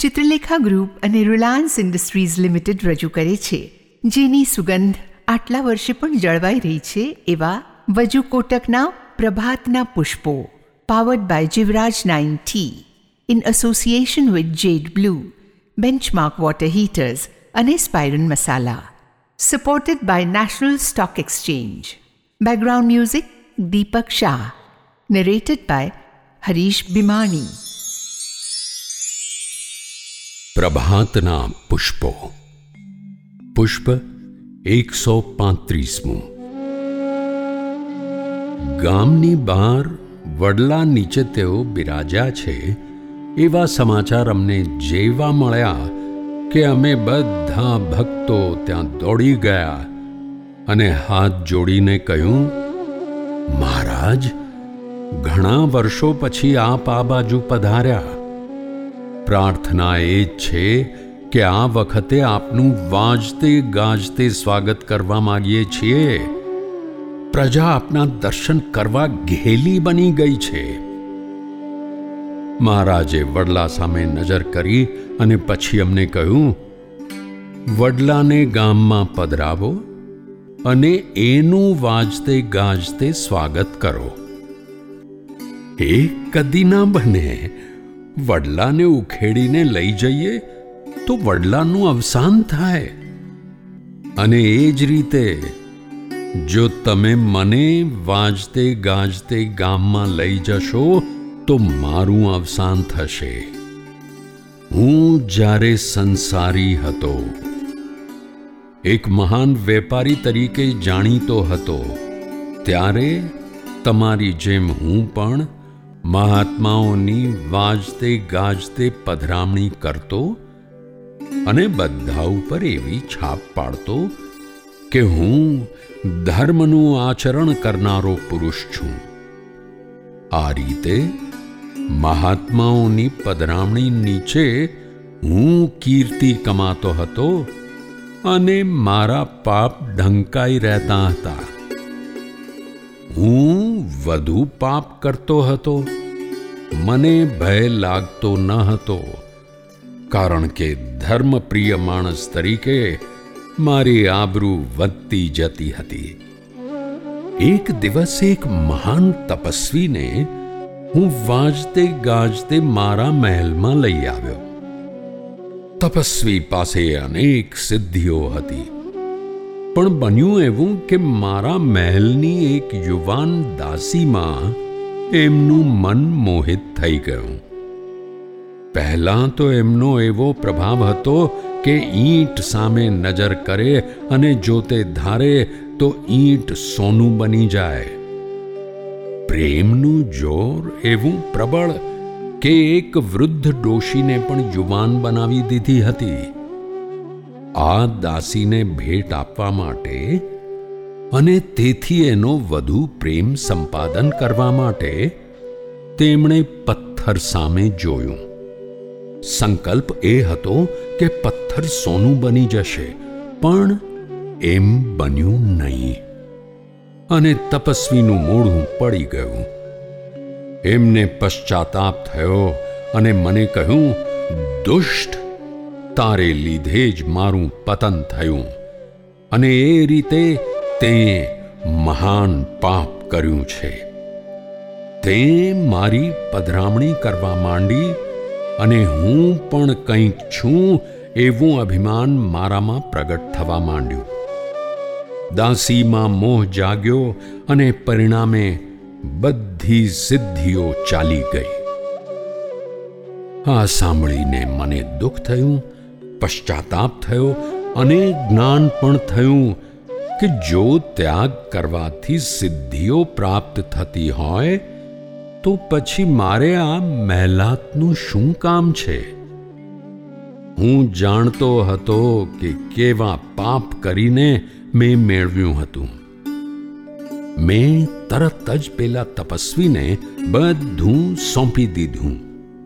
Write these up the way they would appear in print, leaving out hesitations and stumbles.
Chitralekha group અને Reliance industries limited રજૂ કરે છે, જેની સુગંધ આટલા વર્ષે પણ જળવાઈ રહી છે એવા વજુ કોટકના પ્રભાતના પુષ્પો, powered by Jivraj 9T, in association with jade blue, benchmark water heaters અને સ્પાયરન મસાલા. Supported by national stock exchange. Background music Deepak Shah. Narrated by Harish Bhimani. પ્રભાતના પુષ્પો. પુષ્પ 135. ગામની બહાર વડલા નીચે તેઓ બિરાજ્યા છે એવા સમાચાર અમને જેવા મળ્યા કે અમે બધા ભક્તો ત્યાં દોડી ગયા અને હાથ જોડીને કહ્યું, મહારાજ, ઘણા વર્ષો પછી આપ આ બાજુ પધાર્યા. પ્રાર્થના એ જ છે કે આ વખતે આપનું વાજતે ગાજતે સ્વાગત કરવા માંગીએ છીએ. પ્રજા આપના દર્શન કરવા ઘેલી બની ગઈ છે. મહારાજે વડલા સામે નજર કરી અને પછી અમને કહ્યું, વડલાને ગામમાં પધરાવો અને એનું વાજતે ગાજતે સ્વાગત કરો. એ કદી ના બને. વડલાને ઉખેડીને લઈ જઈએ તો વડલાનું અવસાન થાય, અને એ જ રીતે જો તમે મને વાજતે ગાજતે ગામમાં લઈ જશો તો મારું અવસાન થશે. હું જ્યારે સંસારી હતો, એક મહાન વેપારી તરીકે જાણીતો હતો, ત્યારે તમારી જેમ હું પણ મહાત્માઓની વાજતે ગાજતે પધરામણી કરતો અને બધા ઉપર એવી છાપ પાડતો કે હું ધર્મનું આચરણ કરનારો પુરુષ છું. આ રીતે મહાત્માઓની પધરામણી નીચે હું કીર્તિ કમાતો હતો અને મારા પાપ ઢંકાઈ રહેતા હતા. હું વધુ પાપ કરતો હતો. મને ભય લાગતો ન હતો, કારણ કે ધર્મપ્રિય માણસ તરીકે મારી આબરૂ વધતી જતી હતી. એક દિવસ એક મહાન તપસ્વીને હું વાજતે ગાજતે મારા મહેલમાં લઈ આવ્યો. તપસ્વી પાસે અનેક સિદ્ધિઓ હતી, પણ બન્યું એવું કે મારા મહેલની એક યુવાન દાસીમાં એમનું મન મોહિત થઈ ગયું. પહેલાં તો એમનો એવો પ્રભાવ હતો કે ઈંટ સામે નજર કરે અને જો તે ધારે તો ઈંટ સોનું બની જાય. પ્રેમનું જોર એવું પ્રબળ કે એક વૃદ્ધ ડોશીને પણ યુવાન બનાવી દીધી હતી. આ દાસીને ભેટ આપવા માટે અને તેથી એનો વધુ પ્રેમ સંપાદન કરવા માટે તેમણે પથ્થર સામે જોયું. સંકલ્પ એ હતો કે પથ્થર સોનું બની જશે, પણ એમ બન્યું નહીં, અને તપસ્વીનું મોઢું પડી ગયું. એમને પશ્ચાતાપ થયો અને મને કહ્યું, દુષ્ટ, તારે લીધે જ મારું પતન થયું, અને એ રીતે તે મહાન પાપ કર્યું છે. તે મારી પધરામણી કરવા માંડી અને હું પણ કંઈક છું એવું અભિમાન મારામાં પ્રગટ થવા માંડ્યું. દાસીમાં મોહ જાગ્યો અને પરિણામે બધી સિદ્ધિઓ ચાલી ગઈ. આ સાંભળીને મને દુઃખ થયું, પશ્ચાતાપ થયો અને જ્ઞાન પણ થયું કે જો ત્યાગ કરવાથી સિદ્ધિઓ પ્રાપ્ત થતી હોય તો પછી મારે આ મહેલાતનું શું કામ છે? હું જાણતો હતો કે કેવા પાપ કરીને મેં મેળવ્યું હતું. મેં તરત જ પેલા તપસ્વીને બધું સોંપી દીધું.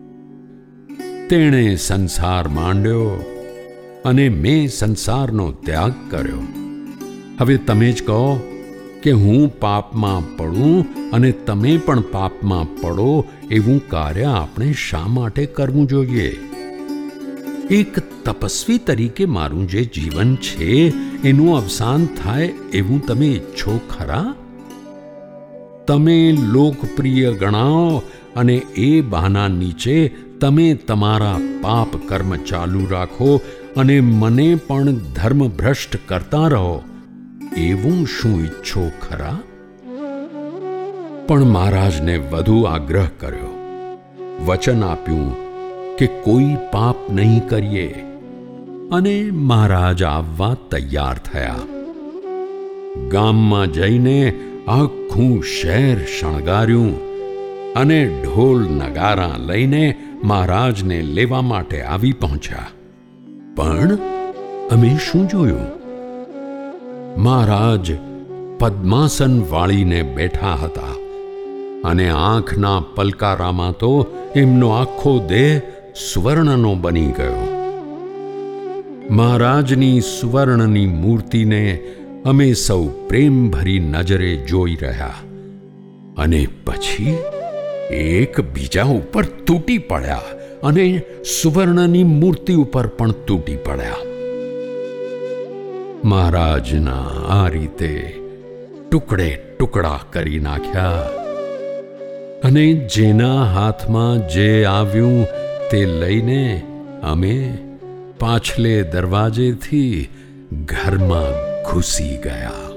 તેણે સંસાર માંડ્યો અને મેં સંસારનો ત્યાગ કર્યો. હવે તમે જ કહો કે હું પાપમાં પડું અને તમે પણ પાપમાં પડો એવું કાર્ય આપણે શા માટે કરવું જોઈએ? એક તપસ્વી તરીકે મારું જે જીવન છે એનું અવસાન થાય એવું તમે ઈચ્છો ખરા? તમે લોકપ્રિય ગણાઓ અને એ બહાના નીચે તમે તમારા પાપ કર્મ ચાલુ રાખો અને મને પણ ધર્મભ્રષ્ટ કરતા રહો એવું શું ઈચ્છો ખરા? પણ મહારાજને વધુ આગ્રહ કર્યો, વચન આપ્યું કે કોઈ પાપ નહીં કરીએ, અને મહારાજ આવવા તૈયાર થયા. ગામમાં જઈને આખું શહેર શણગાર્યું અને ઢોલ નગારા લઈને મહારાજને લેવા માટે આવી પહોંચ્યા. પણ અમે શું જોયું? મહારાજ પદ્માસન વાળીને બેઠા હતા અને આંખના પલકારામાં તો એમનો આખો દેહ સુવર્ણનો બની ગયો. મહારાજની સુવર્ણની મૂર્તિને અમે સૌ પ્રેમભરી નજરે જોઈ રહ્યા અને પછી એક બીજા ઉપર તૂટી પડ્યા અને સુવર્ણની મૂર્તિ ઉપર પણ તૂટી પડ્યા. મહારાજના આ રીતે ટુકડે ટુકડા કરી નાખ્યા અને જેના હાથમાં જે આવ્યું તે લઈને અમે પાછલે દરવાજેથી ઘરમાં ઘૂસી ગયા.